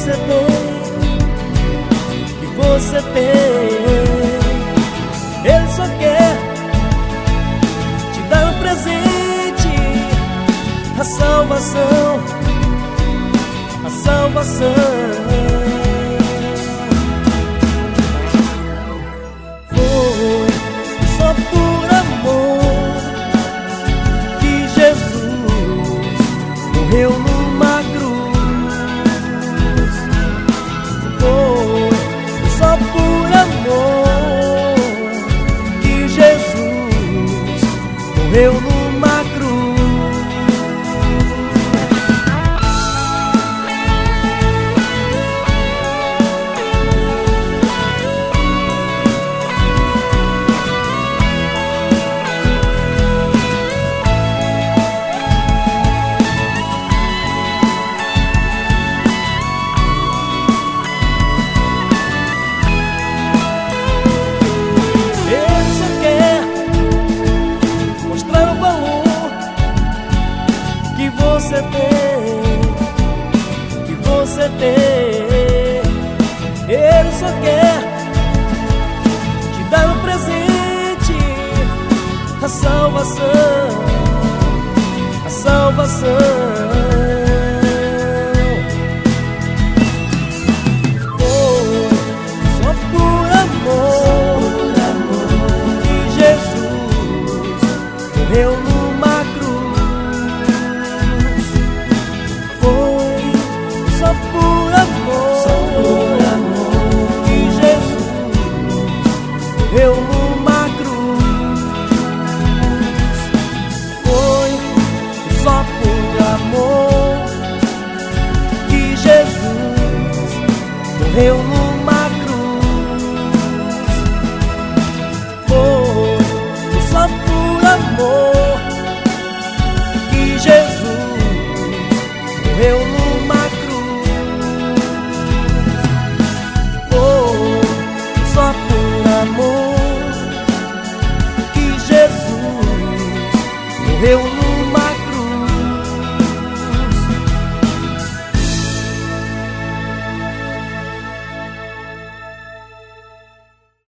você tem. Ele só quer te dar um presente, a salvação, a salvação. Foi só por amor que Jesus morreu numa cruz. Foi só por amor que Jesus morreu numa cruz. Que você tem. Ele só quer te dar um presente, a salvação, a salvação. Foi só por amor que Jesus morreu numa cruz. Foi só por amor que Jesus morreu numa cruz. Foi só por amor que Jesus morreu numa cruz. Foi só por amor que Jesus morreu numa cruz. Foi só por amor que Jesus morreu numa cruz.